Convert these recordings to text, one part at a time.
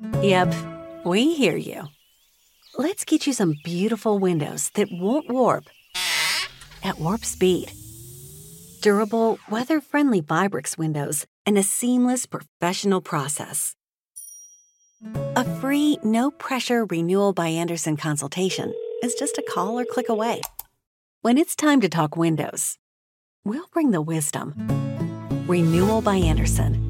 Yep, we hear you. Let's get you some beautiful windows that won't warp at warp speed. Durable, weather-friendly Vibrix windows and a seamless professional process. A free, no-pressure renewal by Andersen consultation is just a call or click away. When it's time to talk windows, we'll bring the wisdom. Renewal by Andersen.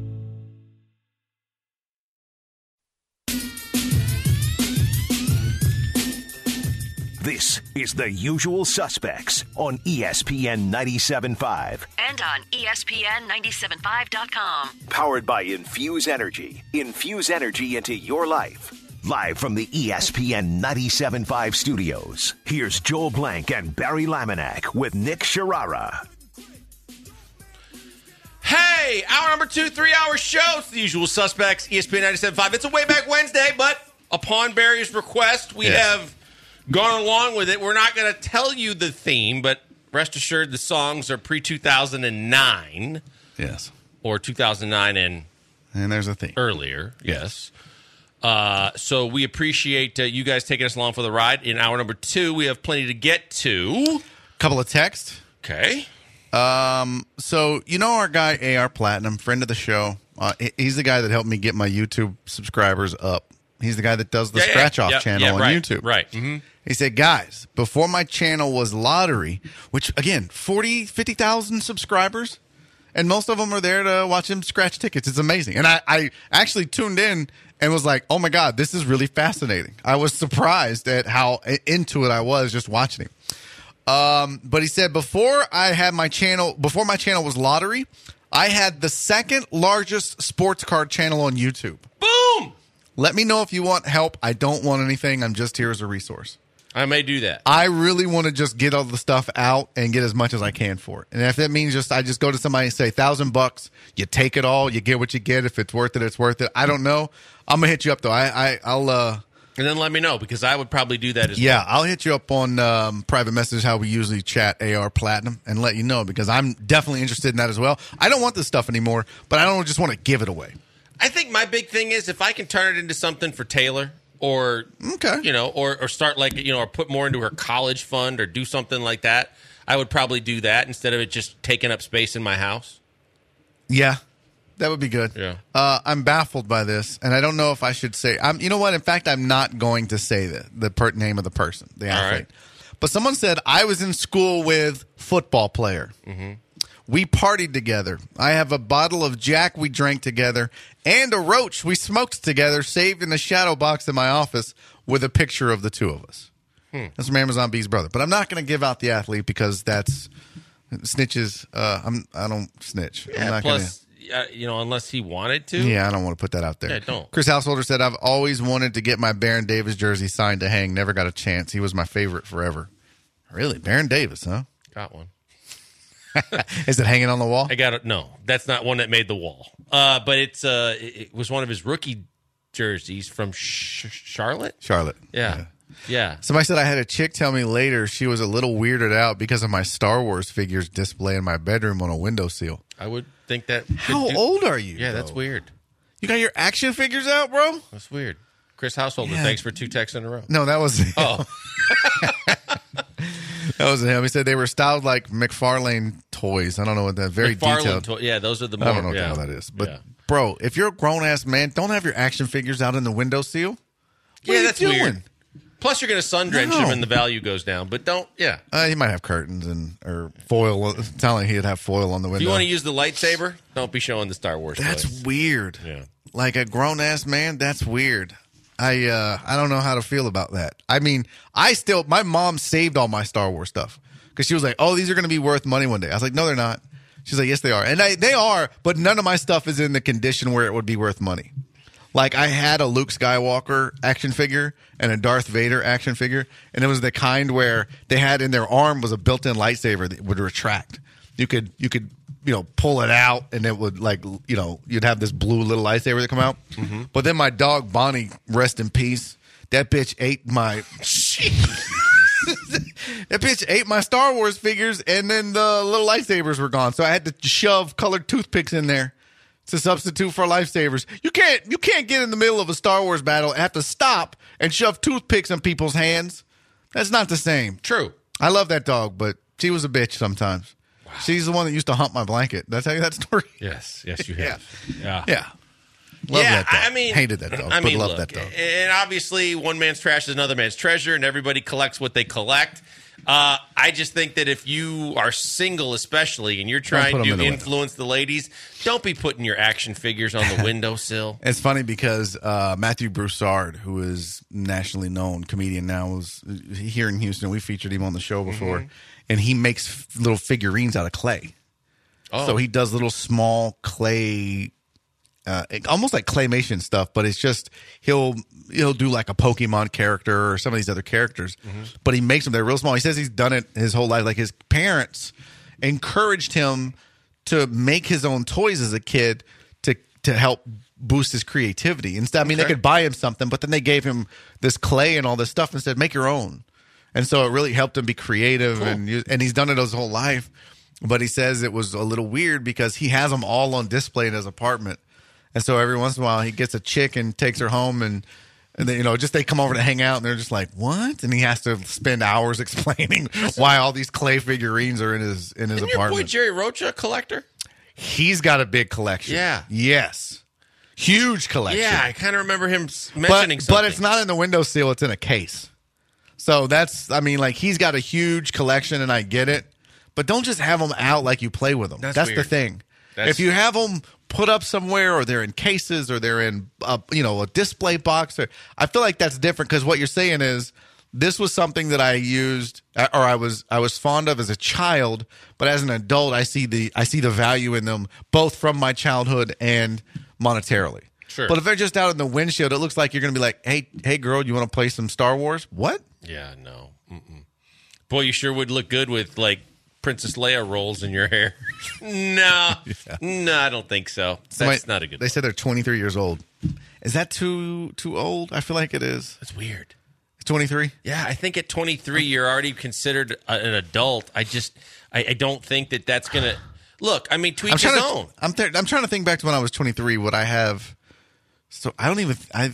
This is The Usual Suspects on ESPN 97.5. And on ESPN975.com. Powered by Infuse Energy. Infuse energy into your life. Live from the ESPN 97.5 studios, here's Joel Blank and Barry Laminack with Nick Sharara. Hey, hour number 2, 3-hour show. It's The Usual Suspects, ESPN 97.5. It's a way back Wednesday, but upon Barry's request, we have gone along with it. We're not going to tell you the theme, but rest assured the songs are pre-2009. Yes. Or 2009 and there's a theme. Earlier, yes. So we appreciate you guys taking us along for the ride. In hour number 2, we have plenty to get to. Couple of texts. Okay. So, you know our guy, AR Platinum, friend of the show. He's the guy that helped me get my YouTube subscribers up. He's the guy that does the scratch-off channel on YouTube. Right. Mm-hmm. He said, guys, before my channel was Lottery, which, again, 50,000 subscribers, and most of them are there to watch him scratch tickets. It's amazing. And I actually tuned in and was like, oh, my God, this is really fascinating. I was surprised at how into it I was just watching him. But he said, before my channel was Lottery, I had the second largest sports card channel on YouTube. Boom! Let me know if you want help. I don't want anything. I'm just here as a resource. I may do that. I really want to just get all the stuff out and get as much as I can for it. And if that means I just go to somebody and say $1,000, you take it all, you get what you get. If it's worth it, it's worth it. I don't know. I'm gonna hit you up though. I'll and then let me know, because I would probably do that as well. Yeah, I'll hit you up on private message, how we usually chat AR Platinum, and let you know, because I'm definitely interested in that as well. I don't want this stuff anymore, but I don't just want to give it away. I think my big thing is if I can turn it into something for Taylor, or or start or put more into her college fund or do something like that, I would probably do that instead of it just taking up space in my house. Yeah, that would be good. Yeah. I'm baffled by this, and I don't know if I should say. You know what? In fact, I'm not going to say the name of the person, the athlete. Right. But someone said I was in school with football player. Mm-hmm. We partied together. I have a bottle of Jack we drank together and a roach we smoked together, saved in the shadow box in my office with a picture of the two of us. That's from Amazon B's brother. But I'm not going to give out the athlete because that's snitches. I don't snitch. Yeah, I'm not plus, unless he wanted to. Yeah, I don't want to put that out there. Yeah, don't. Chris Householder said, I've always wanted to get my Baron Davis jersey signed to hang. Never got a chance. He was my favorite forever. Really? Baron Davis, huh? Got one. Is it hanging on the wall? I got it. No, that's not one that made the wall. But it was one of his rookie jerseys from Charlotte. Charlotte. Yeah. Somebody said I had a chick tell me later she was a little weirded out because of my Star Wars figures display in my bedroom on a windowsill. I would think that. How old are you? Yeah, that's weird. You got your action figures out, bro? That's weird. Chris Householder, thanks for 2 texts in a row. No, that was him. Oh. That wasn't him. He said they were styled like McFarlane toys. I don't know what that. Very detailed. Yeah, those are the more. I don't know what the hell that is. But, bro, if you're a grown-ass man, don't have your action figures out in the windowsill. That's weird. Plus, you're going to sun drench him and the value goes down. But don't, he might have curtains or foil. It's not like he'd have foil on the window. If you want to use the lightsaber, don't be showing the Star Wars That's toys. Weird. Yeah. Like a grown-ass man, that's weird. I don't know how to feel about that. I mean, my mom saved all my Star Wars stuff because she was like, oh, these are going to be worth money one day. I was like, no, they're not. She's like, yes, they are. And they are, but none of my stuff is in the condition where it would be worth money. Like, I had a Luke Skywalker action figure and a Darth Vader action figure, and it was the kind where they had in their arm was a built-in lightsaber that would retract. You could pull it out, and it would, you'd have this blue little lightsaber that come out. Mm-hmm. But then my dog, Bonnie, rest in peace, that bitch ate my... That bitch ate my Star Wars figures, and then the little lightsabers were gone. So I had to shove colored toothpicks in there to substitute for lifesavers. You can't get in the middle of a Star Wars battle and have to stop and shove toothpicks in people's hands. That's not the same. True. I love that dog, but she was a bitch sometimes. Wow. She's the one that used to hump my blanket. Did I tell you that story? Yes, you have. Yeah. Love that dog. I mean, hated that dog, but love that dog. And obviously, one man's trash is another man's treasure, and everybody collects what they collect. I just think that if you are single, especially, and you're trying to influence the ladies, don't be putting your action figures on the windowsill. It's funny because Matthew Broussard, who is nationally known comedian now, was here in Houston. We featured him on the show before, and he makes little figurines out of clay. Oh. So he does little small clay. Almost like claymation stuff, but it's just he'll do like a Pokemon character or some of these other characters, but he makes them. They're real small. He says he's done it his whole life. Like his parents encouraged him to make his own toys as a kid to help boost his creativity. Instead, I mean, they could buy him something, but then they gave him this clay and all this stuff and said, "Make your own." And so it really helped him be creative, and he's done it his whole life. But he says it was a little weird because he has them all on display in his apartment. And so every once in a while, he gets a chick and takes her home, and then, just they come over to hang out, and they're just like, "What?" And he has to spend hours explaining why all these clay figurines are in his apartment. Your boy Jerry Rocha a collector? He's got a big collection. Yeah. Yes. Huge collection. Yeah, I kind of remember him mentioning something. But it's not in the windowsill; it's in a case. So he's got a huge collection, and I get it. But don't just have them out like you play with them. That's the thing. If you have them put up somewhere, or they're in cases, or they're in a display box, I feel like that's different, because what you're saying is this was something that I used, or I was fond of as a child, but as an adult, I see the value in them, both from my childhood and monetarily. Sure. But if they're just out in the windshield, it looks like you're going to be like, hey girl, you want to play some Star Wars? What? Yeah, no. Boy, you sure would look good with like Princess Leia rolls in your hair. No, I don't think so. That's not a good. They said they're 23 years old. Is that too old? I feel like it is. That's weird. 23? Yeah, I think at 23 you're already considered an adult. I don't think that's gonna look. I mean, to each his own. I'm trying to think back to when I was 23. Would I have? So I don't even.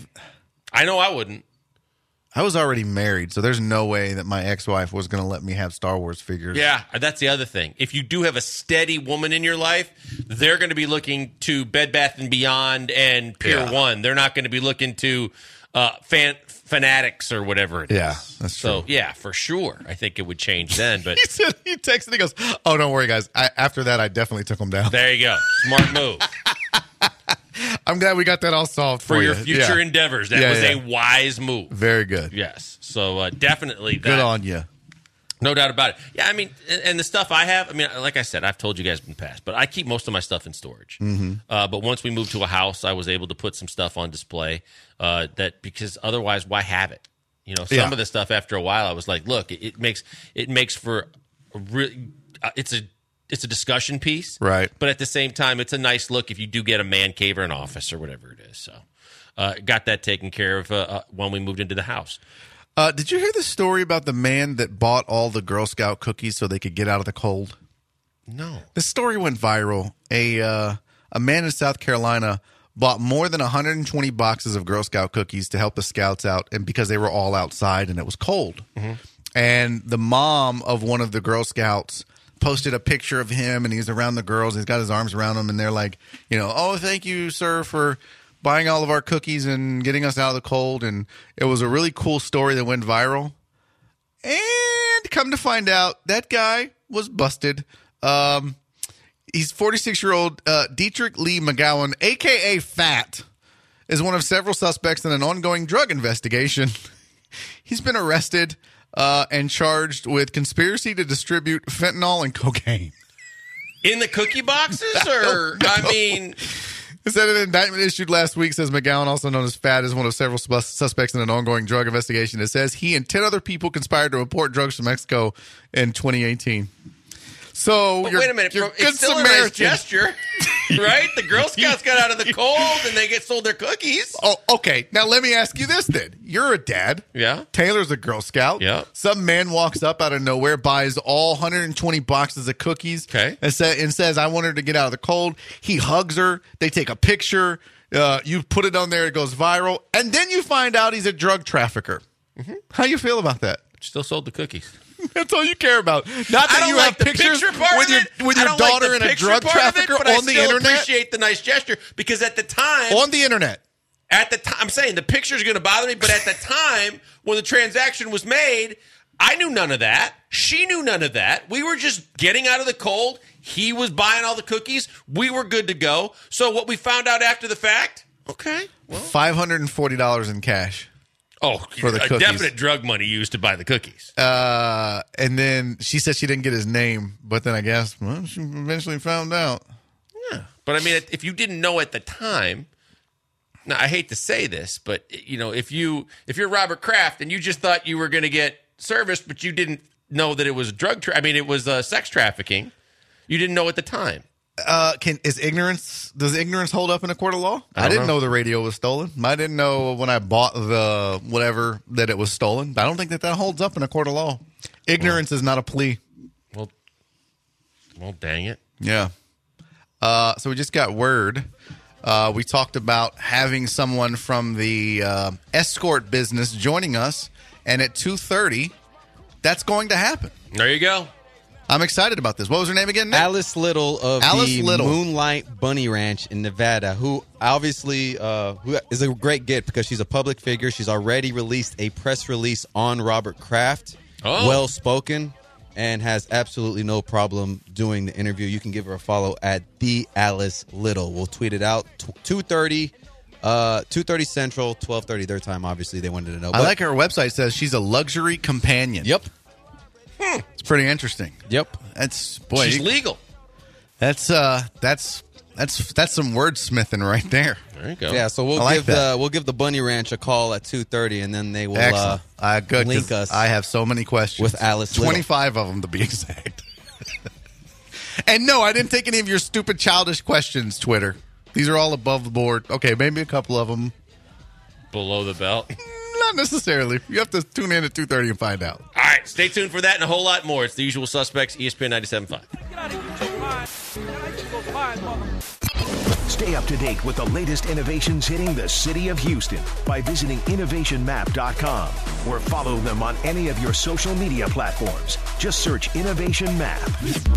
I know I wouldn't. I was already married, so there's no way that my ex-wife was going to let me have Star Wars figures. Yeah, that's the other thing. If you do have a steady woman in your life, they're going to be looking to Bed Bath & Beyond and Pier 1. They're not going to be looking to Fanatics or whatever it is. Yeah, that's true. So, yeah, for sure. I think it would change then. But he texted, he goes, "Oh, don't worry, guys. After that, I definitely took them down." There you go. Smart move. I'm glad we got that all solved for your future endeavors. That was a wise move. Very good. Yes. So definitely that. Good on you. No doubt about it. Yeah, I mean, and the stuff I have, I mean, like I said, I've told you guys in the past, but I keep most of my stuff in storage. But once we moved to a house, I was able to put some stuff on display because otherwise, why have it? Some of the stuff after a while, I was like, look, it makes for a really, it's a discussion piece, right? But at the same time, it's a nice look if you do get a man cave or an office or whatever it is. So, got that taken care of when we moved into the house. Did you hear the story about the man that bought all the Girl Scout cookies so they could get out of the cold? No. The story went viral. A man in South Carolina bought more than 120 boxes of Girl Scout cookies to help the Scouts out, and because they were all outside and it was cold. And the mom of one of the Girl Scouts posted a picture of him, and he's around the girls. He's got his arms around them, and they're like, "Oh, thank you, sir, for buying all of our cookies and getting us out of the cold." And it was a really cool story that went viral. And come to find out, that guy was busted. He's 46-year-old Dietrich Lee McGowan, a.k.a. Fat, is one of several suspects in an ongoing drug investigation. He's been arrested and charged with conspiracy to distribute fentanyl and cocaine. In the cookie boxes? Or, I mean... It said an indictment issued last week says McGowan, also known as Fat, is one of several suspects in an ongoing drug investigation. It says he and 10 other people conspired to import drugs from Mexico in 2018. So, wait a minute. It's still a nice gesture. Right? The Girl Scouts got out of the cold and they get sold their cookies. Oh, okay. Now let me ask you this then. You're a dad. Yeah. Taylor's a Girl Scout. Yeah. Some man walks up out of nowhere, buys all 120 boxes of cookies. Okay. And says, I want her to get out of the cold. He hugs her. They take a picture. You put it on there. It goes viral. And then you find out he's a drug trafficker. Mm-hmm. How you feel about that? Still sold the cookies. That's all you care about. Not that you have pictures with your daughter and a drug trafficker on the internet. I appreciate the nice gesture because at the time, on the internet, I'm saying the picture's going to bother me, but at the time when the transaction was made, I knew none of that. She knew none of that. We were just getting out of the cold. He was buying all the cookies. We were good to go. So what we found out after the fact, okay, well, $540 in cash. Oh, for the cookies. Definite drug money used to buy the cookies. And then she said she didn't get his name, but then I guess she eventually found out. Yeah, but I mean, if you didn't know at the time, now I hate to say this, but you know, if you're Robert Kraft and you just thought you were going to get serviced, but you didn't know that it was it was sex trafficking. You didn't know at the time. Does ignorance hold up in a court of law? I didn't know the radio was stolen. I didn't know when I bought the whatever that it was stolen. I don't think that holds up in a court of law. Ignorance is not a plea. Well, dang it. Yeah. So we just got word. We talked about having someone from the escort business joining us, and at 2:30, that's going to happen. There you go. I'm excited about this. What was her name again, Nick? Alice Little of Moonlight Bunny Ranch in Nevada, who obviously who is a great get because she's a public figure. She's already released a press release on Robert Kraft, well-spoken, and has absolutely no problem doing the interview. You can give her a follow at the Alice Little. We'll tweet it out 2:30 Central, 12:30 their time. Obviously, they wanted to know. I like her website says she's a luxury companion. Yep. It's pretty interesting. Yep. She's legal. That's some wordsmithing right there. There you go. Yeah, so we'll give the Bunny Ranch a call at 2:30, and then they will link us. I have so many questions with Alice. 25 of them to be exact. And no, I didn't take any of your stupid childish questions, Twitter. These are all above the board. Okay, maybe a couple of them below the belt. Not necessarily. You have to tune in at 2:30 and find out. All right, stay tuned for that and a whole lot more. It's The Usual Suspects, ESPN 97.5. Stay up to date with the latest innovations hitting the city of Houston by visiting innovationmap.com or follow them on any of your social media platforms. Just search Innovation Map.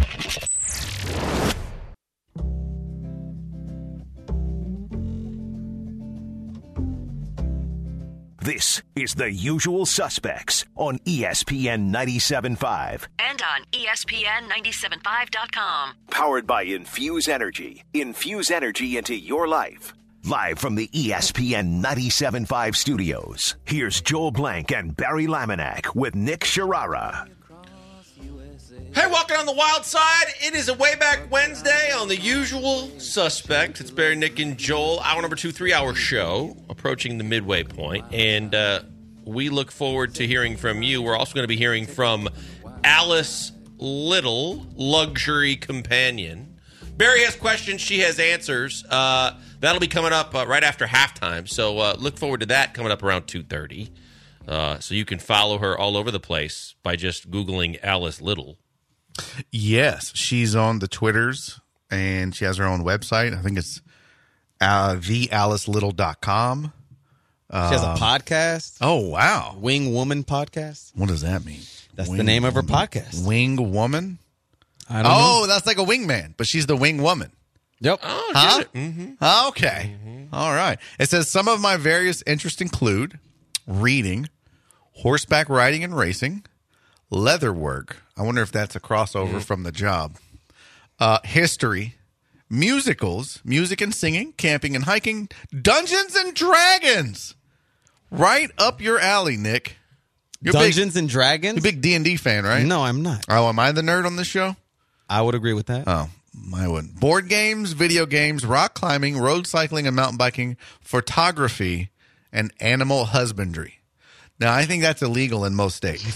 This is The Usual Suspects on ESPN 97.5. And on ESPN975.com. Powered by Infuse Energy. Infuse energy into your life. Live from the ESPN 97.5 studios, here's Joel Blank and Barry Laminack with Nick Sharara. Hey, walking on the wild side. It is a Way Back Wednesday on The Usual Suspects. It's Barry, Nick, and Joel. Hour number 2, 3-hour show, approaching the midway point. And we look forward to hearing from you. We're also going to be hearing from Alice Little, luxury companion. Barry has questions. She has answers. That'll be coming up right after halftime. So look forward to that coming up around 2:30. So you can follow her all over the place by just Googling Alice Little. Yes, she's on the Twitters, and she has her own website. I think it's thealicelittle.com. She has a podcast. Oh, wow. Wing Woman Podcast. What does that mean? That's the name of her podcast. Wing Woman? I don't know. That's like a wingman, but she's the wing woman. Yep. Oh, huh? Mm-hmm. Okay. Mm-hmm. All right. It says some of my various interests include reading, horseback riding and racing, leather work. I wonder if that's a crossover from the job. History, musicals, music and singing, camping and hiking, Dungeons and Dragons. Right up your alley, Nick. You're Dungeons and Dragons? You're a big D&D fan, right? No, I'm not. Oh, am I the nerd on this show? I would agree with that. Oh, I wouldn't. Board games, video games, rock climbing, road cycling and mountain biking, photography, and animal husbandry. Now, I think that's illegal in most states.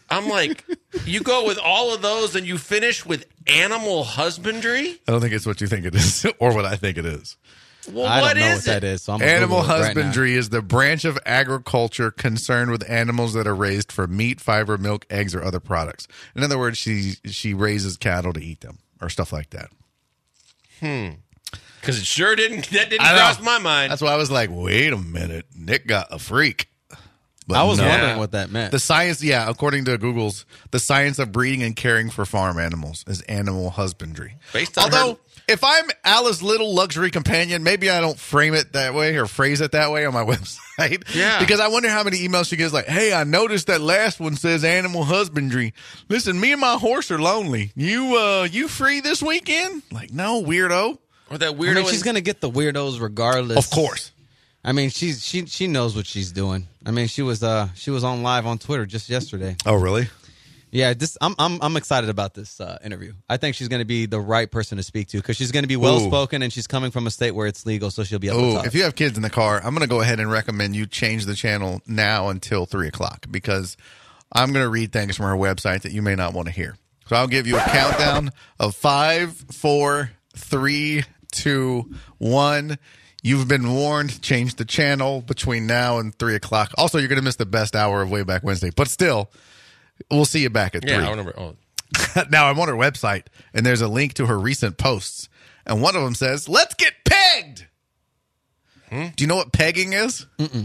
I'm like, you go with all of those and you finish with animal husbandry? I don't think it's what you think it is or what I think it is. Well, I what don't know is what that is. So I'm Animal Google it right husbandry is the branch of agriculture concerned with animals that are raised for meat, fiber, milk, eggs, or other products. In other words, she raises cattle to eat them or stuff like that. Because it sure didn't cross my mind. That's why I was like, wait a minute. Nick got a freak. But I was no. wondering what that meant. The science, according to Google's, the science of breeding and caring for farm animals is animal husbandry. Based on Although, if I'm Alice Little Luxury Companion, maybe I don't frame it that way or phrase it that way on my website. Yeah. Because I wonder how many emails she gets like, hey, I noticed that last one says animal husbandry. Listen, me and my horse are lonely. You free this weekend? Like, no, weirdo. Or that weirdo. I mean, she's gonna get the weirdos regardless. Of course. I mean, she knows what she's doing. I mean, she was on live on Twitter just yesterday. Oh, really? Yeah, I'm excited about this interview. I think she's going to be the right person to speak to because she's going to be well spoken and she's coming from a state where it's legal, so she'll be able to talk. If you have kids in the car, I'm going to go ahead and recommend you change the channel now until 3:00 because I'm going to read things from her website that you may not want to hear. So I'll give you a countdown of 5, 4, 3, 2, 1. You've been warned. Change the channel between now and 3:00. Also, you're going to miss the best hour of Way Back Wednesday. But still, we'll see you back at 3. Yeah, I remember. Oh. Now, I'm on her website, and there's a link to her recent posts. And one of them says, let's get pegged. Do you know what pegging is?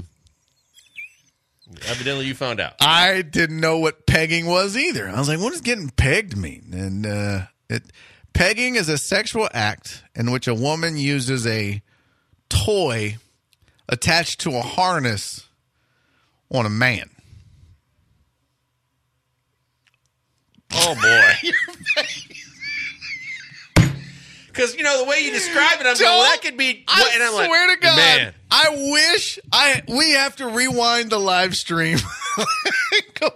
Evidently, you found out. I didn't know what pegging was either. I was like, what does getting pegged mean? And pegging is a sexual act in which a woman uses a toy attached to a harness on a man. Oh, boy. Because, the way you describe it, I'm going, well, that could be... I swear to God, man. I wish we have to rewind the live stream. Go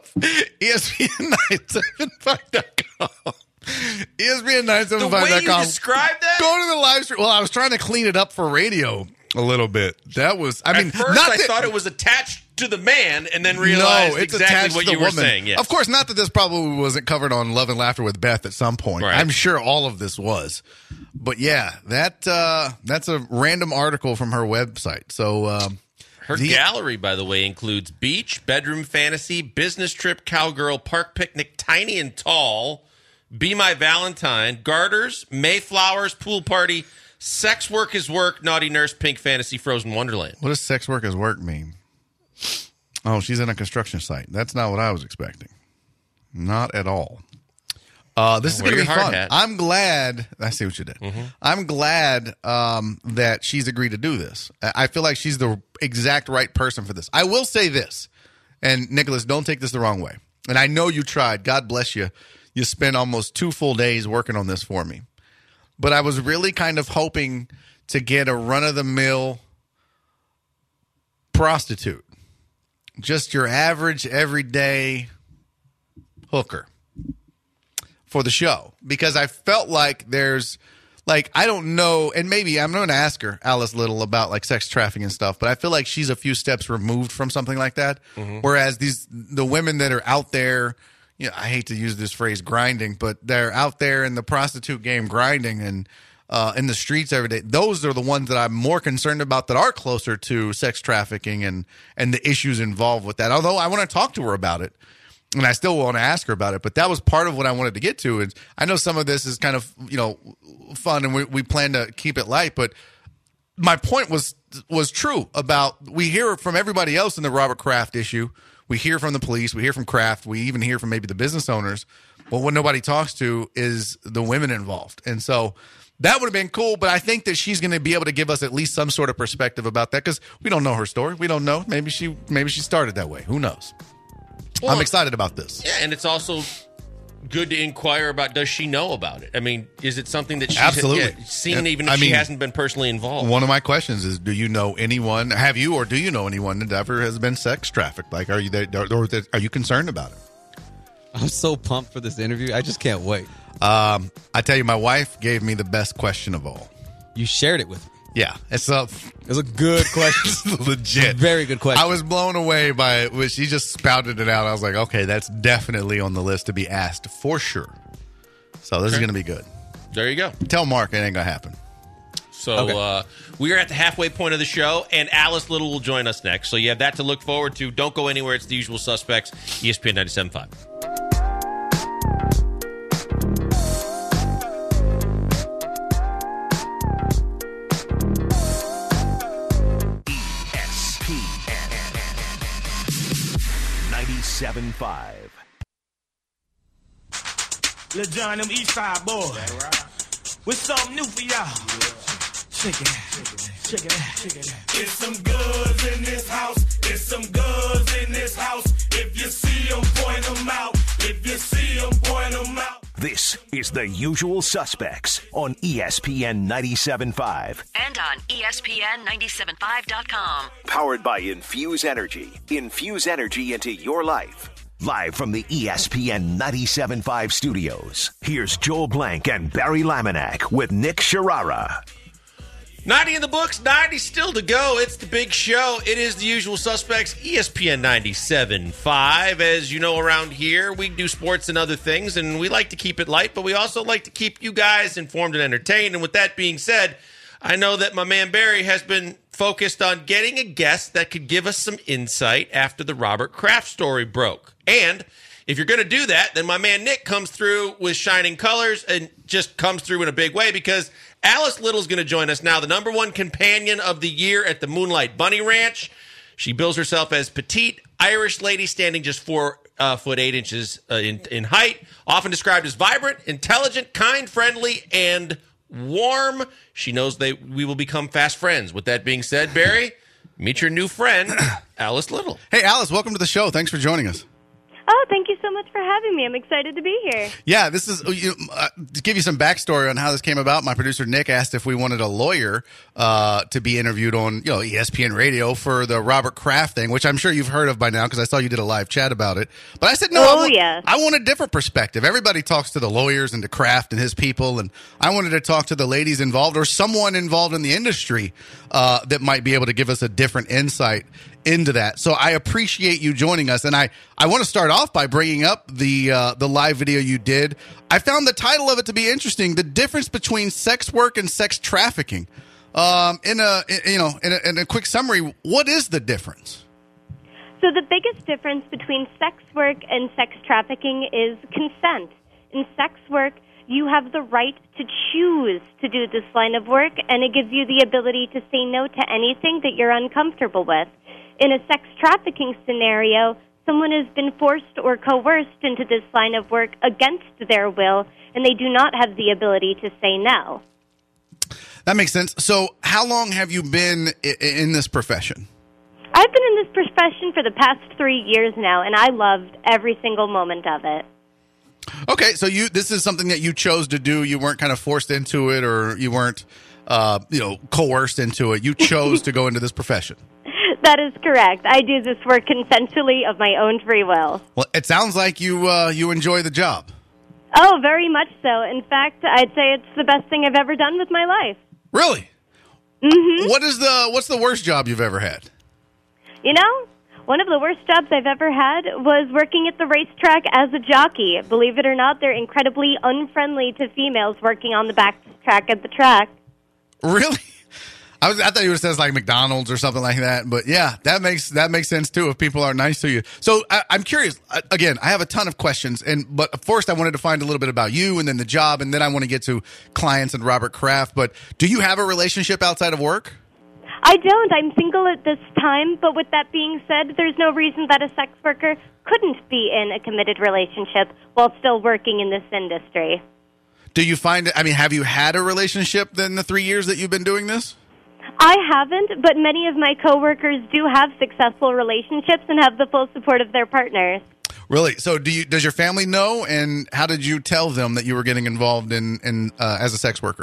ESPN975.com. ESPN975.com. The way you describe that? Go to the live stream. Well, I was trying to clean it up for radio a little bit. That was... At first, I thought it was attached to the man and then realized it's exactly what you were saying. Yes. Of course, not that this probably wasn't covered on Love and Laughter with Beth at some point. Right. I'm sure all of this was. But yeah, that's a random article from her website. So her gallery, by the way, includes beach, bedroom fantasy, business trip, cowgirl, park picnic, tiny and tall, be my Valentine, garters, Mayflowers, pool party, sex work is work, naughty nurse, pink fantasy, frozen wonderland. What does sex work is work mean? Oh, she's in a construction site. That's not what I was expecting. Not at all. This is going to be fun. Hat. I'm glad. I see what you did. Mm-hmm. I'm glad that she's agreed to do this. I feel like she's the exact right person for this. I will say this, and Nicholas, don't take this the wrong way. And I know you tried. God bless you. You spent almost 2 full days working on this for me. But I was really kind of hoping to get a run-of-the-mill prostitute. Just your average, everyday hooker for the show. Because I felt like there's, like, I don't know, and maybe I'm going to ask her, Alice Little, about, like, sex trafficking and stuff, but I feel like she's a few steps removed from something like that. Mm-hmm. Whereas the women that are out there, I hate to use this phrase, grinding, but they're out there in the prostitute game grinding and in the streets every day. Those are the ones that I'm more concerned about that are closer to sex trafficking and the issues involved with that. Although I want to talk to her about it, and I still want to ask her about it. But that was part of what I wanted to get to. And I know some of this is kind of fun, and we plan to keep it light. But my point was true about, we hear from everybody else in the Robert Kraft issue. We hear from the police. We hear from Kraft. We even hear from maybe the business owners. But what nobody talks to is the women involved. And so that would have been cool. But I think that she's going to be able to give us at least some sort of perspective about that, because we don't know her story. We don't know. Maybe she started that way. Who knows? Well, I'm excited about this. Yeah, and it's also good to inquire about, does she know about it? I mean, is it something that she's absolutely seen, even if she hasn't been personally involved? One of my questions is, do you know anyone, have you or do you know anyone that ever has been sex trafficked? Like, are you there, or are you concerned about it? I'm so pumped for this interview. I just can't wait. I tell you, my wife gave me the best question of all. You shared it with me. Yeah, It's a good question. it's legit. Very good question. I was blown away by it when she just spouted it out. I was like, okay, that's definitely on the list to be asked for sure. So this is going to be good. There you go. Tell Mark it ain't going to happen. So we are at the halfway point of the show, and Alice Little will join us next. So you have that to look forward to. Don't go anywhere. It's The Usual Suspects, ESPN 97.5. ESPN 97.5. Lil John, them East Side boys. With something new for y'all. Check it out. Check it out. Check it out. It's some goods in this house. It's some goods in this house. If you see them, point them out. If you see them, point them out. This is The Usual Suspects on ESPN 97.5. And on ESPN975.com. Powered by Infuse Energy. Infuse energy into your life. Live from the ESPN 97.5 studios, here's Joel Blank and Barry Laminack with Nick Sharara. 90 in the books, 90 still to go. It's the big show. It is The Usual Suspects, ESPN 97.5. As you know, around here, we do sports and other things, and we like to keep it light, but we also like to keep you guys informed and entertained. And with that being said, I know that my man Barry has been focused on getting a guest that could give us some insight after the Robert Kraft story broke. And if you're going to do that, then my man Nick comes through with shining colors and just comes through in a big way, because Alice Little's going to join us now, the number one companion of the year at the Moonlight Bunny Ranch. She bills herself as petite Irish lady, standing just 4 foot 8 inches in height, often described as vibrant, intelligent, kind, friendly, and warm. She knows we will become fast friends. With that being said, Barry, meet your new friend, Alice Little. Hey, Alice, welcome to the show. Thanks for joining us. Oh, thank you so much for having me. I'm excited to be here. Yeah, this is to give you some backstory on how this came about. My producer Nick asked if we wanted a lawyer to be interviewed on ESPN Radio for the Robert Kraft thing, which I'm sure you've heard of by now because I saw you did a live chat about it. But I said no. I want a different perspective. Everybody talks to the lawyers and to Kraft and his people, and I wanted to talk to the ladies involved or someone involved in the industry that might be able to give us a different insight into that. So I appreciate you joining us, and I want to start off by bringing up the live video you did. I found the title of it to be interesting: the difference between sex work and sex trafficking. In a quick summary, what is the difference? So the biggest difference between sex work and sex trafficking is consent. In sex work, you have the right to choose to do this line of work, and it gives you the ability to say no to anything that you're uncomfortable with. In a sex trafficking scenario, someone has been forced or coerced into this line of work against their will, and they do not have the ability to say no. That makes sense. So how long have you been in this profession? I've been in this profession for the past 3 years now, and I loved every single moment of it. Okay, so this is something that you chose to do. You weren't kind of forced into it, or you weren't coerced into it. You chose to go into this profession. That is correct. I do this work consensually of my own free will. Well, it sounds like you enjoy the job. Oh, very much so. In fact, I'd say it's the best thing I've ever done with my life. Really? Mm-hmm. What's the worst job you've ever had? One of the worst jobs I've ever had was working at the racetrack as a jockey. Believe it or not, they're incredibly unfriendly to females working on the back track at the track. Really? I thought you would have said like McDonald's or something like that, but yeah, that makes sense too if people are nice to you. So I'm curious. Again, I have a ton of questions, but first I wanted to find a little bit about you and then the job, and then I want to get to clients and Robert Kraft. But do you have a relationship outside of work? I don't. I'm single at this time, but with that being said, there's no reason that a sex worker couldn't be in a committed relationship while still working in this industry. Do you find have you had a relationship in the 3 years that you've been doing this? I haven't, but many of my coworkers do have successful relationships and have the full support of their partners. Really? So does your family know, and how did you tell them that you were getting involved in as a sex worker?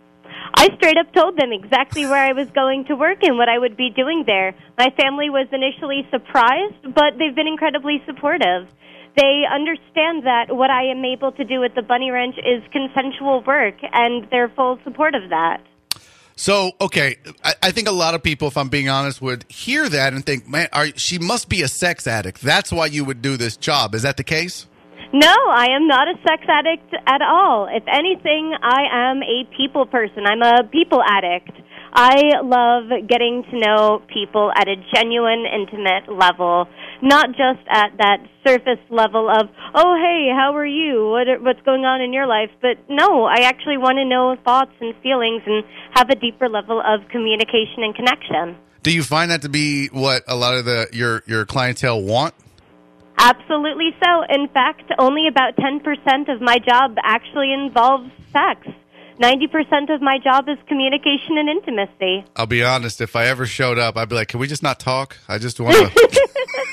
I straight up told them exactly where I was going to work and what I would be doing there. My family was initially surprised, but they've been incredibly supportive. They understand that what I am able to do at the Bunny Ranch is consensual work, and they're full support of that. So, okay, I think a lot of people, if I'm being honest, would hear that and think, man, she must be a sex addict. That's why you would do this job. Is that the case? No, I am not a sex addict at all. If anything, I am a people person. I'm a people addict. I love getting to know people at a genuine, intimate level, not just at that surface level of, oh, hey, how are you? What's going on in your life? But no, I actually want to know thoughts and feelings and have a deeper level of communication and connection. Do you find that to be what a lot of your clientele want? Absolutely so. In fact, only about 10% of my job actually involves sex. 90% of my job is communication and intimacy. I'll be honest, if I ever showed up, I'd be like, can we just not talk? I just want to...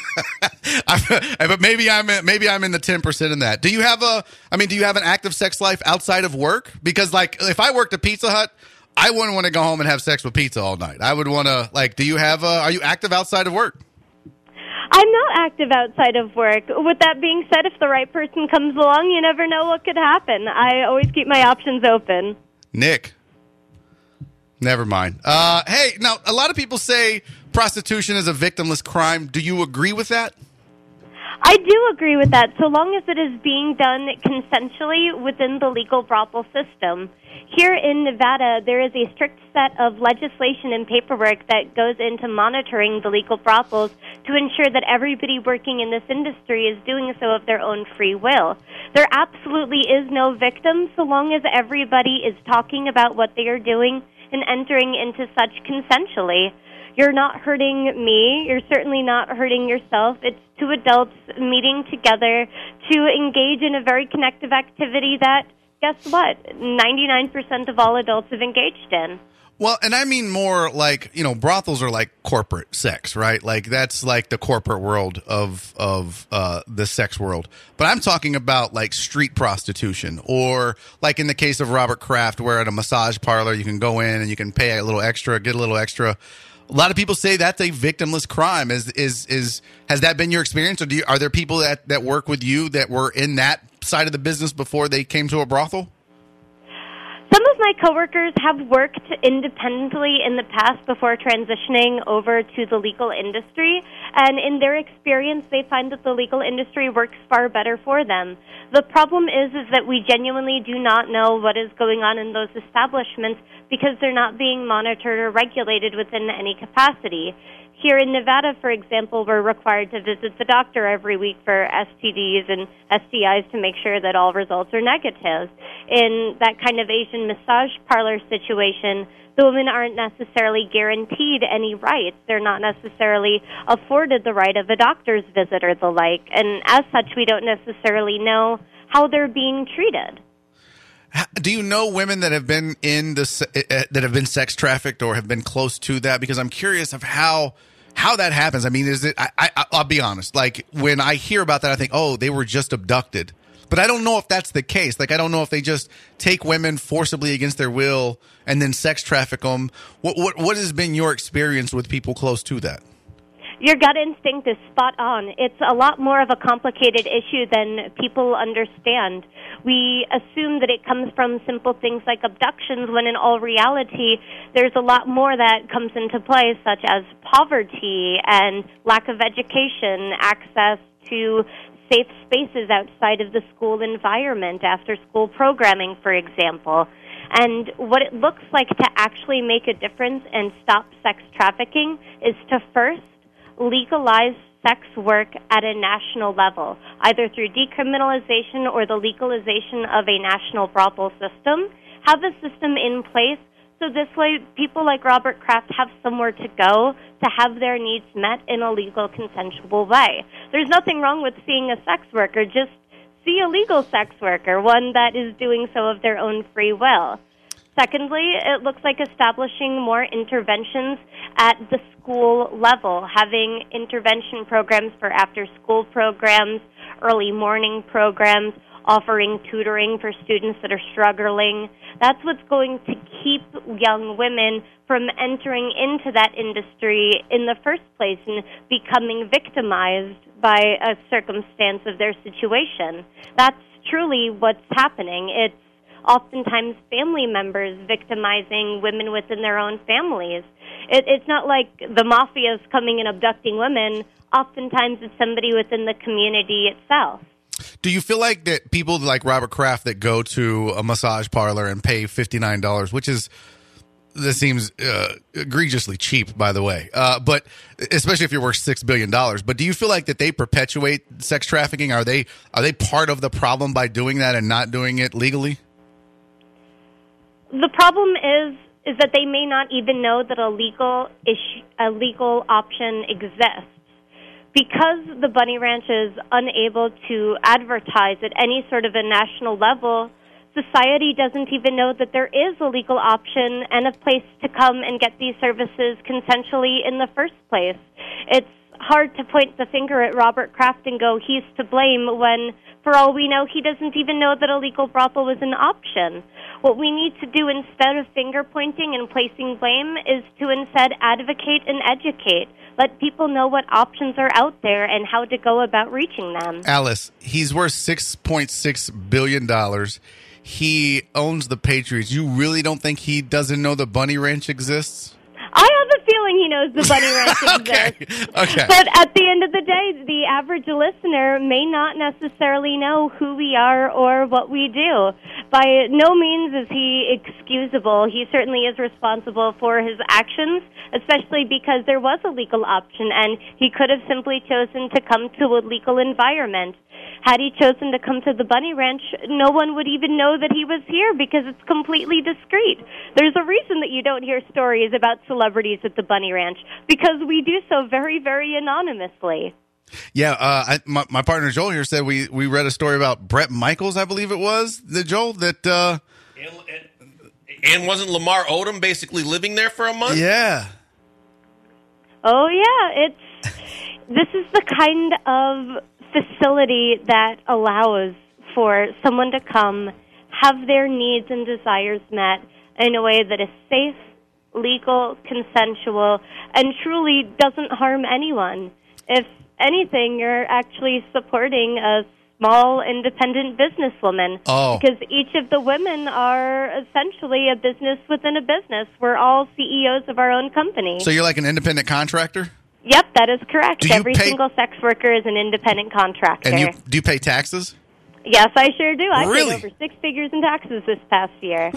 But maybe I'm in the 10% in that. Do you have an active sex life outside of work? Because, like, if I worked at Pizza Hut, I wouldn't want to go home and have sex with pizza all night. I would want to, like, are you active outside of work? I'm not active outside of work. With that being said, if the right person comes along, you never know what could happen. I always keep my options open. Nick. Never mind. Hey, now, a lot of people say prostitution is a victimless crime. Do you agree with that? I do agree with that, so long as it is being done consensually within the legal brothel system. Here in Nevada, there is a strict set of legislation and paperwork that goes into monitoring the legal brothels to ensure that everybody working in this industry is doing so of their own free will. There absolutely is no victim so long as everybody is talking about what they are doing and entering into such consensually. You're not hurting me. You're certainly not hurting yourself. It's two adults meeting together to engage in a very connective activity that, guess what, 99% of all adults have engaged in. Well, and I mean more like, brothels are like corporate sex, right? Like that's like the corporate world of the sex world. But I'm talking about like street prostitution, or like in the case of Robert Kraft, where at a massage parlor you can go in and you can pay a little extra, get a little extra. A lot of people say that's a victimless crime. Has that been your experience, or are there people that work with you that were in that side of the business before they came to a brothel? Some of my coworkers have worked independently in the past before transitioning over to the legal industry, and in their experience, they find that the legal industry works far better for them. The problem is that we genuinely do not know what is going on in those establishments because they're not being monitored or regulated within any capacity. Here in Nevada, for example, we're required to visit the doctor every week for STDs and STIs to make sure that all results are negative. In that kind of Asian massage parlor situation, the women aren't necessarily guaranteed any rights. They're not necessarily afforded the right of a doctor's visit or the like. And as such, we don't necessarily know how they're being treated. Do you know women that have been that have been sex trafficked or have been close to that? Because I'm curious of how that happens. I mean, is it? I'll be honest. Like when I hear about that, I think, oh, they were just abducted. But I don't know if that's the case. Like I don't know if they just take women forcibly against their will and then sex traffic them. What has been your experience with people close to that? Your gut instinct is spot on. It's a lot more of a complicated issue than people understand. We assume that it comes from simple things like abductions, when in all reality, there's a lot more that comes into play, such as poverty and lack of education, access to safe spaces outside of the school environment, after-school programming, for example. And what it looks like to actually make a difference and stop sex trafficking is to first legalize sex work at a national level, either through decriminalization or the legalization of a national brothel system. Have a system in place so this way people like Robert Kraft have somewhere to go to have their needs met in a legal, consensual way. There's nothing wrong with seeing a sex worker. Just see a legal sex worker, one that is doing so of their own free will. Secondly, it looks like establishing more interventions at the school level, having intervention programs for after-school programs, early morning programs, offering tutoring for students that are struggling. That's what's going to keep young women from entering into that industry in the first place and becoming victimized by a circumstance of their situation. That's truly what's happening. It's oftentimes family members victimizing women within their own families. It's not like the mafia is coming and abducting women. Oftentimes it's somebody within the community itself. Do you feel like that people like Robert Kraft that go to a massage parlor and pay $59, which is, this seems egregiously cheap, by the way, but especially if you're worth $6 billion. But do you feel like that they perpetuate sex trafficking? Are they part of the problem by doing that and not doing it legally? The problem is that they may not even know that a legal option exists. Because the Bunny Ranch is unable to advertise at any sort of a national level, society doesn't even know that there is a legal option and a place to come and get these services consensually in the first place. It's hard to point the finger at Robert Kraft and go, he's to blame, when, for all we know, he doesn't even know that a legal brothel was an option. What we need to do instead of finger-pointing and placing blame is to instead advocate and educate. Let people know what options are out there and how to go about reaching them. Alice, he's worth $6.6 billion. He owns the Patriots. You really don't think he doesn't know the Bunny Ranch exists? I have a feeling he knows the Bunny Ranch exists. Okay. But at the end of the day, the average listener may not necessarily know who we are or what we do. By no means is he excusable. He certainly is responsible for his actions, especially because there was a legal option, and he could have simply chosen to come to a legal environment. Had he chosen to come to the Bunny Ranch, no one would even know that he was here because it's completely discreet. There's a reason that you don't hear stories about celebrities at the Bunny Ranch, because we do so very, very anonymously. Yeah, my partner Joel here said we read a story about Bret Michaels, I believe it was, Joel, that... And wasn't Lamar Odom basically living there for a month? Yeah. Oh, yeah. This is the kind of facility that allows for someone to come, have their needs and desires met in a way that is safe, legal, consensual, and truly doesn't harm anyone. If anything, you're actually supporting a small, independent businesswoman. Oh. Because each of the women are essentially a business within a business. We're all CEOs of our own company. So you're like an independent contractor? Yep, that is correct. Every pay... single sex worker is an independent contractor. And do you pay taxes? Yes, I sure do. I Really? paid over 6 figures in taxes this past year.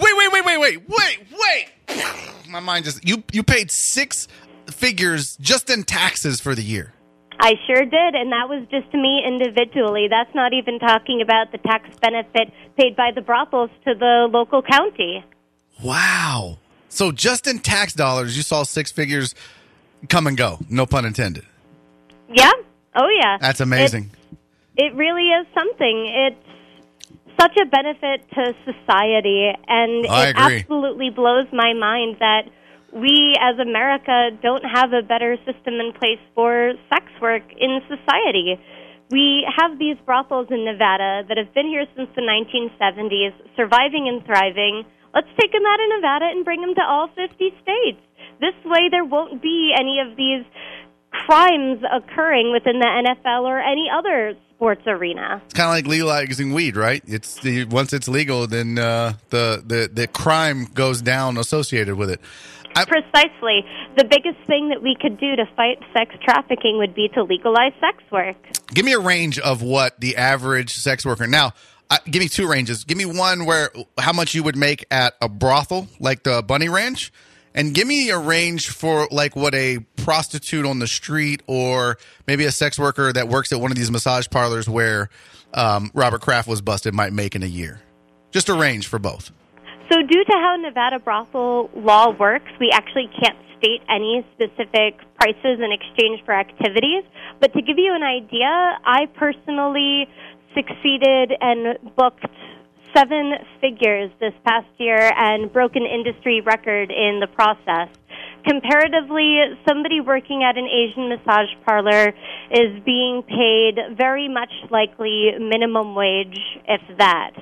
Wait. My mind just... You paid 6 figures just in taxes for the year. I sure did, and that was just me individually. That's not even talking about the tax benefit paid by the brothels to the local county. Wow. So just in tax dollars, you saw 6 figures come and go. No pun intended. Yeah. Oh, yeah. That's amazing. It really is something. It's such a benefit to society, and I it agree. absolutely blows my mind that we as America don't have a better system in place for sex work in society. We have these brothels in Nevada that have been here since the 1970s, surviving and thriving. Let's take them out of Nevada and bring them to all 50 states. This way there won't be any of these crimes occurring within the NFL or any other sports arena. It's kind of like legalizing weed, right? Once it's legal, then the crime goes down associated with it. Precisely. The biggest thing that we could do to fight sex trafficking would be to legalize sex work. Give me a range of what the average sex worker... Now, give me 2 ranges. Give me one where how much you would make at a brothel, like the Bunny Ranch, and give me a range for like what a prostitute on the street or maybe a sex worker that works at one of these massage parlors where Robert Kraft was busted might make in a year. Just a range for both. So due to how Nevada brothel law works, we actually can't state any specific prices in exchange for activities. But to give you an idea, I personally succeeded and booked 7 figures this past year and broke an industry record in the process. Comparatively, somebody working at an Asian massage parlor is being paid very much likely minimum wage, if that.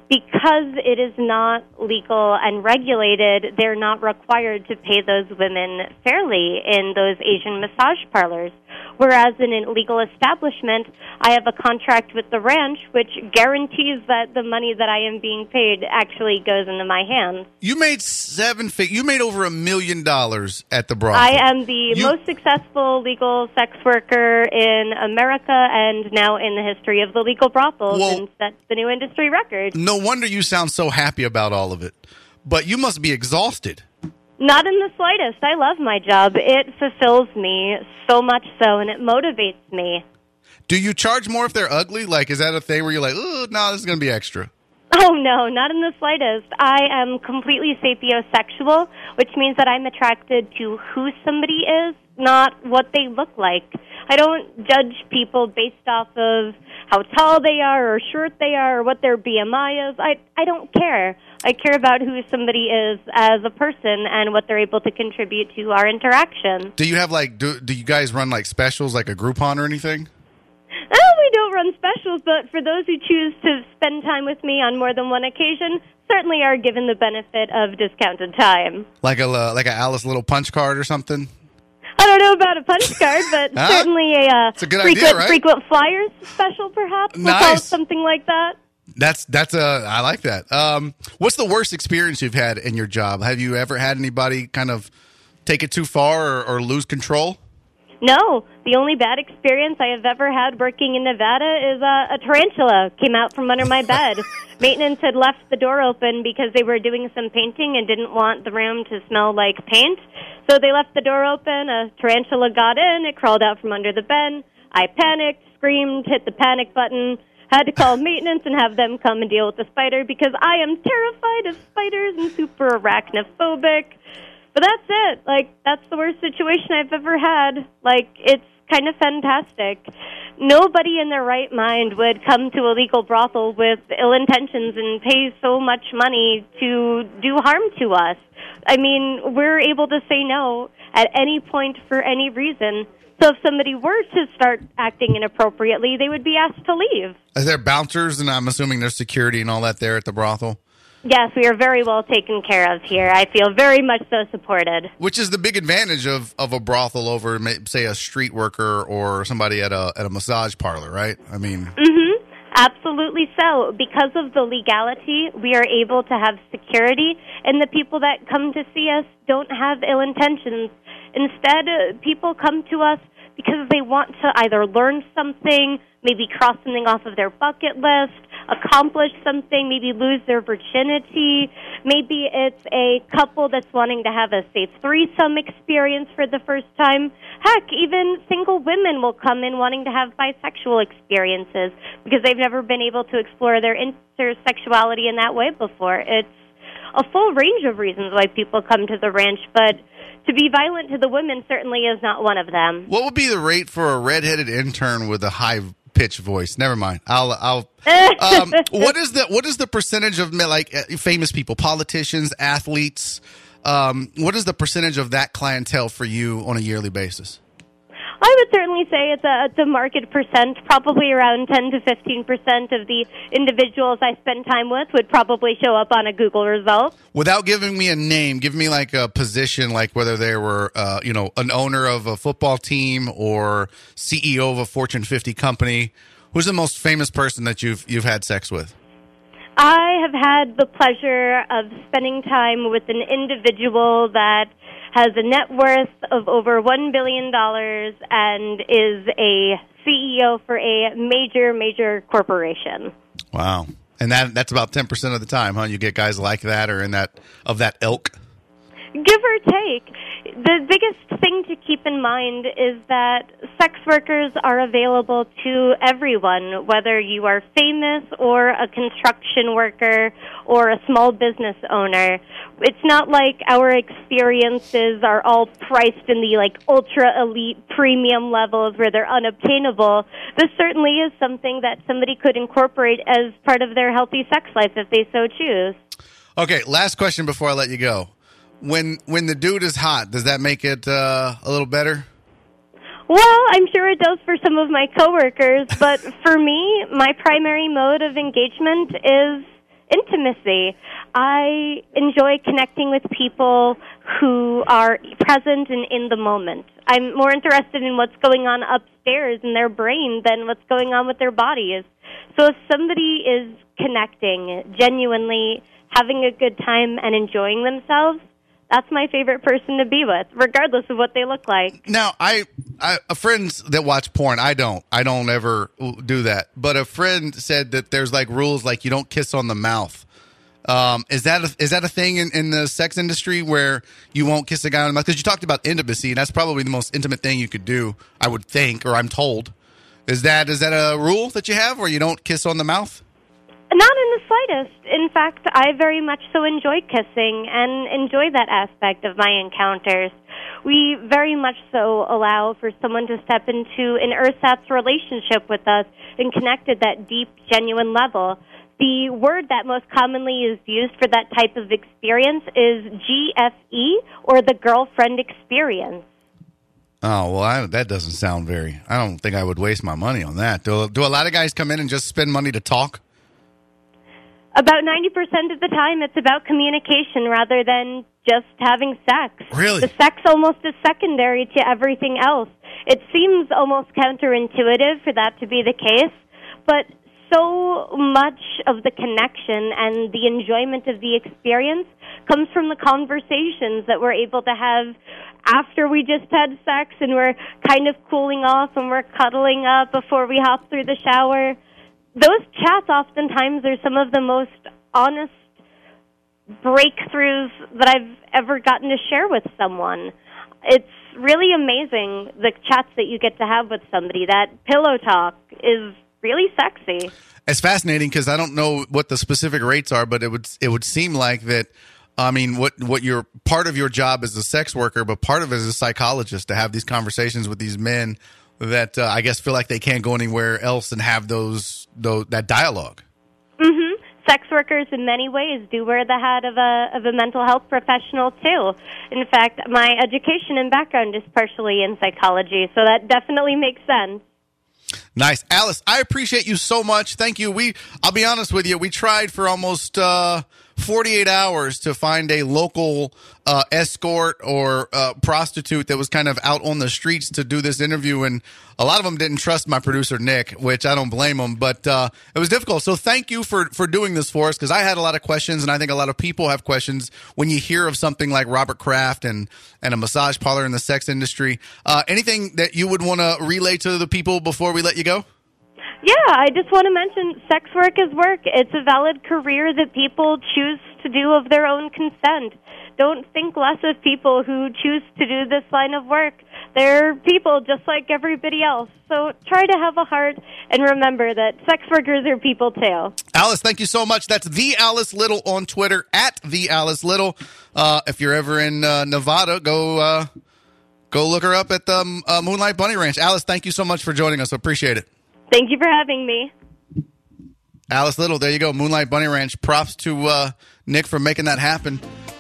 because it is not legal and regulated, they're not required to pay those women fairly in those Asian massage parlors. Whereas in an illegal establishment, I have a contract with the ranch which guarantees that the money that I am being paid actually goes into my hands. You made you made over $1 million at the brothel. I am the most successful legal sex worker in America and now in the history of the legal brothels, and that's the new industry record. No wonder you sound so happy about all of it. But you must be exhausted. Not in the slightest. I love my job. It fulfills me so much so, and it motivates me. Do you charge more if they're ugly? Like, is that a thing where you're like, oh, no, this is going to be extra? Oh, no, not in the slightest. I am completely sapiosexual, which means that I'm attracted to who somebody is, not what they look like. I don't judge people based off of how tall they are or short they are or what their BMI is. I don't care. I care about who somebody is as a person and what they're able to contribute to our interaction. Do you have, like, do you guys run, like, specials, like a Groupon or anything? We don't run specials, but for those who choose to spend time with me on more than one occasion, certainly are given the benefit of discounted time. Like a Alice Little punch card or something? I don't know about a punch card, but certainly it's a good idea, right? frequent flyers special, perhaps. We'll call it something like that. I like that. What's the worst experience you've had in your job? Have you ever had anybody kind of take it too far or lose control? No. The only bad experience I have ever had working in Nevada is a tarantula came out from under my bed. Maintenance had left the door open because they were doing some painting and didn't want the room to smell like paint. So they left the door open. A tarantula got in. It crawled out from under the bed. I panicked, screamed, hit the panic button, had to call maintenance and have them come and deal with the spider because I am terrified of spiders and super arachnophobic. But that's it. Like, that's the worst situation I've ever had. Like, it's kind of fantastic. Nobody in their right mind would come to a legal brothel with ill intentions and pay so much money to do harm to us. I mean, we're able to say no at any point for any reason. So if somebody were to start acting inappropriately, they would be asked to leave. Are there bouncers, and I'm assuming there's security and all that there at the brothel? Yes, we are very well taken care of here. I feel very much so supported. Which is the big advantage of a brothel over, say, a street worker or somebody at a massage parlor, right? I mean... Mm-hmm. Absolutely so. Because of the legality, we are able to have security, and the people that come to see us don't have ill intentions. Instead, people come to us because they want to either learn something, maybe cross something off of their bucket list, accomplish something, maybe lose their virginity. Maybe it's a couple that's wanting to have a, say, threesome experience for the first time. Heck, even single women will come in wanting to have bisexual experiences because they've never been able to explore their intersexuality in that way before. It's a full range of reasons why people come to the ranch, but to be violent to the women certainly is not one of them. What would be the rate for a redheaded intern with a high-pitched voice? Never mind. What is the percentage of, like, famous people, politicians, athletes? What is the percentage of that clientele for you on a yearly basis? I would certainly say it's a market percent. Probably around 10 to 15% of the individuals I spend time with would probably show up on a Google result. Without giving me a name, give me like a position, like whether they were, an owner of a football team or CEO of a Fortune 50 company. Who's the most famous person that you've had sex with? I have had the pleasure of spending time with an individual that has a net worth of over $1 billion and is a CEO for a major corporation. Wow. And that's about 10% of the time, huh? You get guys like that or of that ilk? Give or take. The biggest thing to keep in mind is that sex workers are available to everyone, whether you are famous or a construction worker or a small business owner. It's not like our experiences are all priced in the ultra elite premium levels where they're unobtainable. This certainly is something that somebody could incorporate as part of their healthy sex life if they so choose. Okay, last question before I let you go. When the dude is hot, does that make it a little better? Well, I'm sure it does for some of my coworkers, but for me, my primary mode of engagement is intimacy. I enjoy connecting with people who are present and in the moment. I'm more interested in what's going on upstairs in their brain than what's going on with their bodies. So if somebody is connecting, genuinely having a good time and enjoying themselves, that's my favorite person to be with, regardless of what they look like. Now, I friends that watch porn, I don't ever do that. But a friend said that there's like rules, like you don't kiss on the mouth. Is that a thing in the sex industry where you won't kiss a guy on the mouth? Because you talked about intimacy, and that's probably the most intimate thing you could do, I would think, or I'm told. Is that a rule that you have where you don't kiss on the mouth? Not in the slightest. In fact, I very much so enjoy kissing and enjoy that aspect of my encounters. We very much so allow for someone to step into an ersatz relationship with us and connect at that deep, genuine level. The word that most commonly is used for that type of experience is GFE, or the girlfriend experience. Oh, well, that doesn't sound very... I don't think I would waste my money on that. Do a lot of guys come in and just spend money to talk? About 90% of the time, it's about communication rather than just having sex. Really? The sex almost is secondary to everything else. It seems almost counterintuitive for that to be the case, but so much of the connection and the enjoyment of the experience comes from the conversations that we're able to have after we just had sex and we're kind of cooling off and we're cuddling up before we hop through the shower. Those chats oftentimes are some of the most honest breakthroughs that I've ever gotten to share with someone. It's really amazing, the chats that you get to have with somebody. That pillow talk is really sexy. It's fascinating because I don't know what the specific rates are, but it would seem like that. I mean, what your part of your job as a sex worker, but part of it as a psychologist to have these conversations with these men that I guess feel like they can't go anywhere else and have that dialogue. Mm-hmm. Sex workers in many ways do wear the hat of a mental health professional too. In fact, my education and background is partially in psychology, so that definitely makes sense. Nice. Alice, I appreciate you so much. Thank you. I'll be honest with you, we tried for almost 48 hours to find a local escort or prostitute that was kind of out on the streets to do this interview, and a lot of them didn't trust my producer, Nick, which I don't blame them, but it was difficult. So thank you for doing this for us, because I had a lot of questions, and I think a lot of people have questions when you hear of something like Robert Kraft and a massage parlor in the sex industry. Anything that you would want to relay to the people before we let you go? Yeah, I just want to mention sex work is work. It's a valid career that people choose to do of their own consent. Don't think less of people who choose to do this line of work. They're people just like everybody else. So try to have a heart and remember that sex workers are people too. Alice, thank you so much. That's the Alice Little on Twitter, at the Alice Little. If you're ever in Nevada, go look her up at the Moonlight Bunny Ranch. Alice, thank you so much for joining us. I appreciate it. Thank you for having me. Alice Little, there you go. Moonlight Bunny Ranch. Props to Nick for making that happen.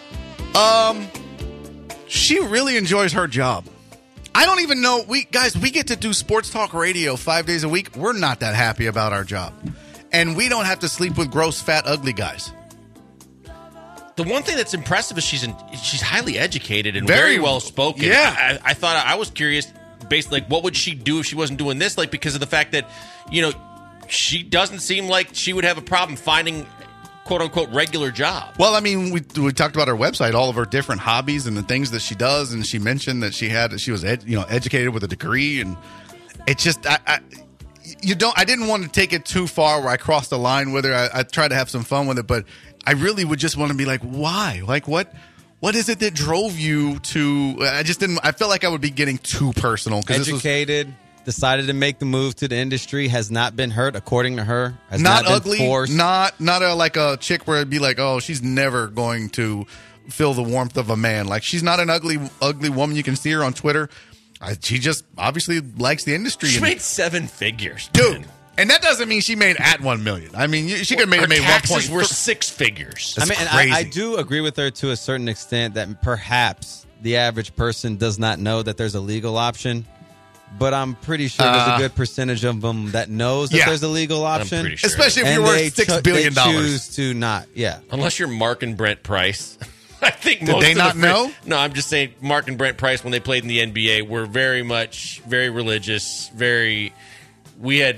She really enjoys her job. I don't even know. We get to do sports talk radio 5 days a week. We're not that happy about our job. And we don't have to sleep with gross, fat, ugly guys. The one thing that's impressive is she's highly educated and very well spoken. Yeah. I thought I was curious, basically, like, what would she do if she wasn't doing this? Like, because of the fact that, she doesn't seem like she would have a problem finding quote unquote regular job. Well, I mean, we talked about her website, all of her different hobbies and the things that she does, and she mentioned that she was educated with a degree, and it's just I didn't want to take it too far where I crossed the line with her. I tried to have some fun with it, but I really would just want to be like, why? Like, what is it that drove you to? I felt like I would be getting too personal. Educated. Decided to make the move to the industry, has not been hurt, according to her. Has not been ugly, forced. not like a chick where it'd be like, oh, she's never going to feel the warmth of a man. Like, she's not an ugly woman. You can see her on Twitter. She just obviously likes the industry. She made 7 figures, dude. And that doesn't mean she made at 1 million. I mean, she could have made 1 were 6 figures. That's crazy. I do agree with her to a certain extent that perhaps the average person does not know that there's a legal option. but I'm pretty sure there's a good percentage of them that knows that there's a legal option. I'm pretty sure. Especially if you're worth $6 billion. They choose to not, Unless you're Mark and Brent Price. I think Did they not know? No, I'm just saying Mark and Brent Price, when they played in the NBA, were very religious, we had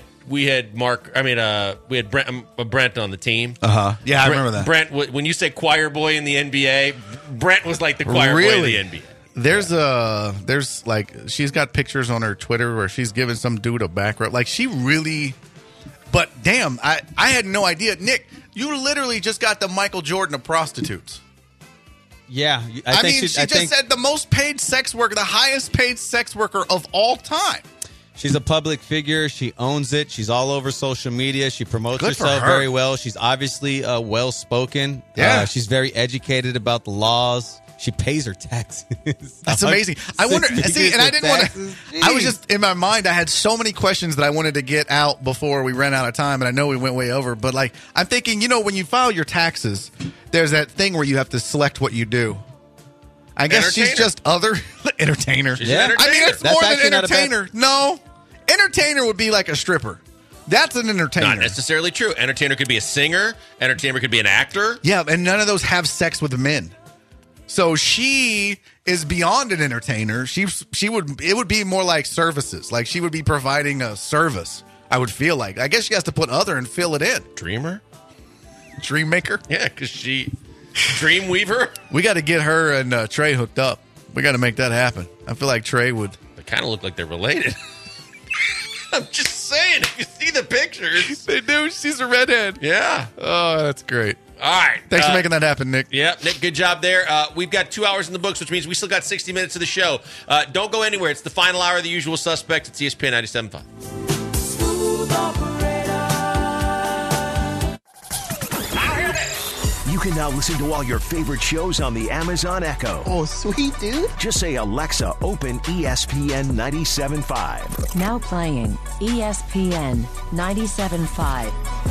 Brent on the team. Yeah, I remember that. Brent, when you say choir boy in the NBA, Brent was like the choir boy in the NBA. There's like, she's got pictures on her Twitter where she's giving some dude a back rub. Like, she really, but damn, I had no idea. Nick, you literally just got the Michael Jordan of prostitutes. Yeah. I mean, she just said the most paid sex worker, the highest paid sex worker of all time. She's a public figure. She owns it. She's all over social media. She promotes Good for herself her. very well. She's obviously well-spoken. Yeah. She's very educated about the laws. She pays her taxes. That's amazing. I wonder, see, and I didn't want to, I was just, in my mind, I had so many questions that I wanted to get out before we ran out of time, and I know we went way over, but like, I'm thinking, when you file your taxes, there's that thing where you have to select what you do. I guess she's just other entertainer. She's an entertainer. I mean, it's That's more than actually not a bad- entertainer. No, entertainer would be like a stripper. That's an entertainer. Not necessarily true. Entertainer could be a singer. Entertainer could be an actor. Yeah, and none of those have sex with men. So she is beyond an entertainer. It would be more like services. Like, she would be providing a service, I would feel like. I guess she has to put other and fill it in. Dreamer? Dream maker? Yeah, because Dream Weaver? We got to get her and Trey hooked up. We got to make that happen. I feel like Trey would. They kind of look like they're related. I'm just saying, if you see the pictures. They do. She's a redhead. Yeah. Oh, that's great. All right. Thanks for making that happen, Nick. Yeah, Nick, good job there. We've got 2 hours in the books, which means we still got 60 minutes of the show. Don't go anywhere. It's the final hour of The Usual Suspects. It's ESPN 97.5. You can now listen to all your favorite shows on the Amazon Echo. Oh, sweet, dude. Just say, Alexa, open ESPN 97.5. Now playing ESPN 97.5.